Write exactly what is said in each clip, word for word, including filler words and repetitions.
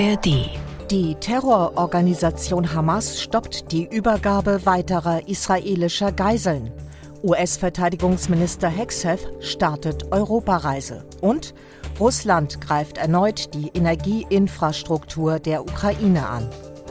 R D. Die Terrororganisation Hamas stoppt die Übergabe weiterer israelischer Geiseln. U S-Verteidigungsminister Hegseth startet Europareise. Und Russland greift erneut die Energieinfrastruktur der Ukraine an.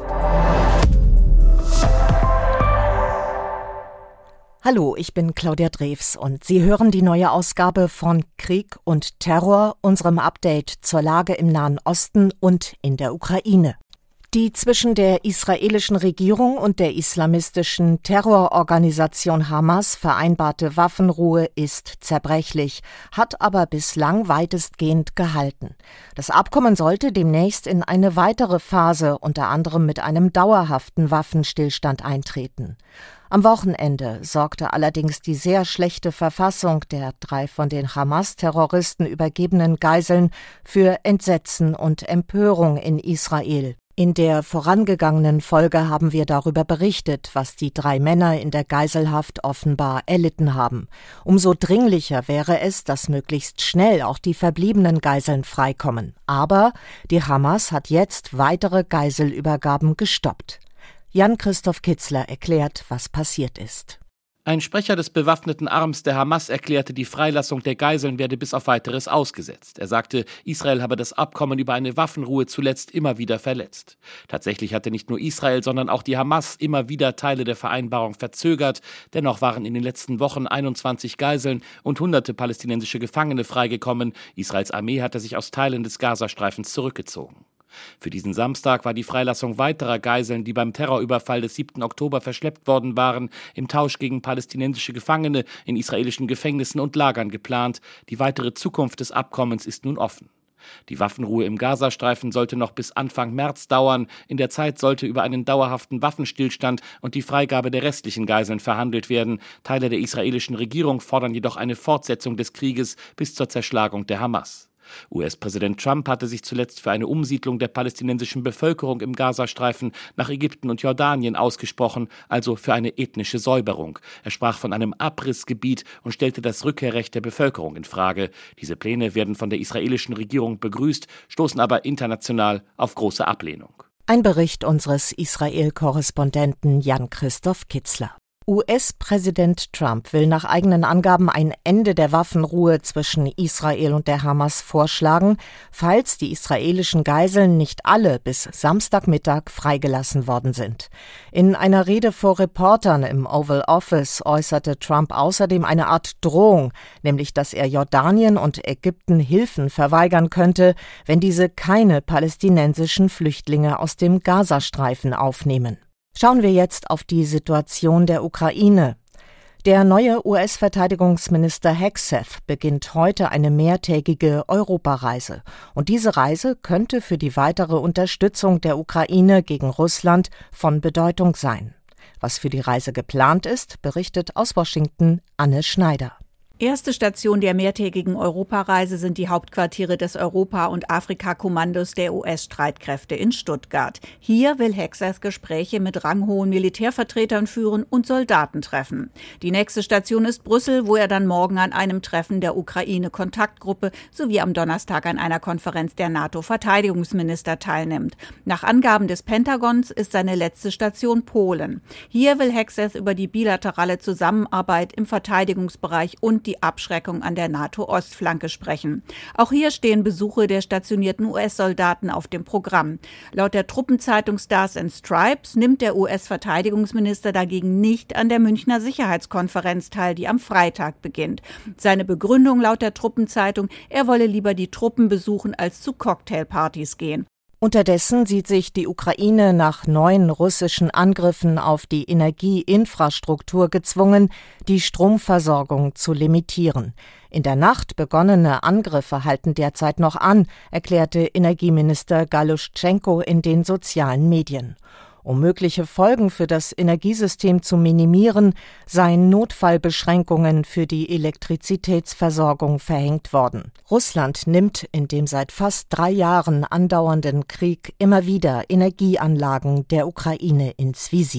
Hallo, ich bin Claudia Drews und Sie hören die neue Ausgabe von Krieg und Terror, unserem Update zur Lage im Nahen Osten und in der Ukraine. Die zwischen der israelischen Regierung und der islamistischen Terrororganisation Hamas vereinbarte Waffenruhe ist zerbrechlich, hat aber bislang weitestgehend gehalten. Das Abkommen sollte demnächst in eine weitere Phase, unter anderem mit einem dauerhaften Waffenstillstand eintreten. Am Wochenende sorgte allerdings die sehr schlechte Verfassung der drei von den Hamas-Terroristen übergebenen Geiseln für Entsetzen und Empörung in Israel. In der vorangegangenen Folge haben wir darüber berichtet, was die drei Männer in der Geiselhaft offenbar erlitten haben. Umso dringlicher wäre es, dass möglichst schnell auch die verbliebenen Geiseln freikommen. Aber die Hamas hat jetzt weitere Geiselübergaben gestoppt. Jan-Christoph Kitzler erklärt, was passiert ist. Ein Sprecher des bewaffneten Arms der Hamas erklärte, die Freilassung der Geiseln werde bis auf Weiteres ausgesetzt. Er sagte, Israel habe das Abkommen über eine Waffenruhe zuletzt immer wieder verletzt. Tatsächlich hatte nicht nur Israel, sondern auch die Hamas immer wieder Teile der Vereinbarung verzögert. Dennoch waren in den letzten Wochen einundzwanzig Geiseln und hunderte palästinensische Gefangene freigekommen. Israels Armee hatte sich aus Teilen des Gazastreifens zurückgezogen. Für diesen Samstag war die Freilassung weiterer Geiseln, die beim Terrorüberfall des siebten Oktober verschleppt worden waren, im Tausch gegen palästinensische Gefangene in israelischen Gefängnissen und Lagern geplant. Die weitere Zukunft des Abkommens ist nun offen. Die Waffenruhe im Gazastreifen sollte noch bis Anfang März dauern. In der Zeit sollte über einen dauerhaften Waffenstillstand und die Freigabe der restlichen Geiseln verhandelt werden. Teile der israelischen Regierung fordern jedoch eine Fortsetzung des Krieges bis zur Zerschlagung der Hamas. U S-Präsident Trump hatte sich zuletzt für eine Umsiedlung der palästinensischen Bevölkerung im Gazastreifen nach Ägypten und Jordanien ausgesprochen, also für eine ethnische Säuberung. Er sprach von einem Abrissgebiet und stellte das Rückkehrrecht der Bevölkerung in Frage. Diese Pläne werden von der israelischen Regierung begrüßt, stoßen aber international auf große Ablehnung. Ein Bericht unseres Israel-Korrespondenten Jan-Christoph Kitzler. U S-Präsident Trump will nach eigenen Angaben ein Ende der Waffenruhe zwischen Israel und der Hamas vorschlagen, falls die israelischen Geiseln nicht alle bis Samstagmittag freigelassen worden sind. In einer Rede vor Reportern im Oval Office äußerte Trump außerdem eine Art Drohung, nämlich dass er Jordanien und Ägypten Hilfen verweigern könnte, wenn diese keine palästinensischen Flüchtlinge aus dem Gazastreifen aufnehmen. Schauen wir jetzt auf die Situation der Ukraine. Der neue U S-Verteidigungsminister Hegseth beginnt heute eine mehrtägige Europareise. Und diese Reise könnte für die weitere Unterstützung der Ukraine gegen Russland von Bedeutung sein. Was für die Reise geplant ist, berichtet aus Washington Anne Schneider. Erste Station der mehrtägigen Europareise sind die Hauptquartiere des Europa- und Afrika-Kommandos der U S-Streitkräfte in Stuttgart. Hier will Hegseth Gespräche mit ranghohen Militärvertretern führen und Soldaten treffen. Die nächste Station ist Brüssel, wo er dann morgen an einem Treffen der Ukraine-Kontaktgruppe sowie am Donnerstag an einer Konferenz der NATO-Verteidigungsminister teilnimmt. Nach Angaben des Pentagons ist seine letzte Station Polen. Hier will Hegseth über die bilaterale Zusammenarbeit im Verteidigungsbereich und die die Abschreckung an der NATO-Ostflanke sprechen. Auch hier stehen Besuche der stationierten U S-Soldaten auf dem Programm. Laut der Truppenzeitung Stars and Stripes nimmt der U S-Verteidigungsminister dagegen nicht an der Münchner Sicherheitskonferenz teil, die am Freitag beginnt. Seine Begründung laut der Truppenzeitung, er wolle lieber die Truppen besuchen, als zu Cocktailpartys gehen. Unterdessen sieht sich die Ukraine nach neuen russischen Angriffen auf die Energieinfrastruktur gezwungen, die Stromversorgung zu limitieren. In der Nacht begonnene Angriffe halten derzeit noch an, erklärte Energieminister Galuschenko in den sozialen Medien. Um mögliche Folgen für das Energiesystem zu minimieren, seien Notfallbeschränkungen für die Elektrizitätsversorgung verhängt worden. Russland nimmt in dem seit fast drei Jahren andauernden Krieg immer wieder Energieanlagen der Ukraine ins Visier.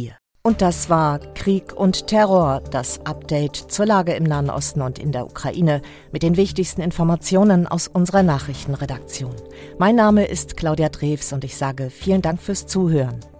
Und das war Krieg und Terror, das Update zur Lage im Nahen Osten und in der Ukraine mit den wichtigsten Informationen aus unserer Nachrichtenredaktion. Mein Name ist Claudia Drews und ich sage vielen Dank fürs Zuhören.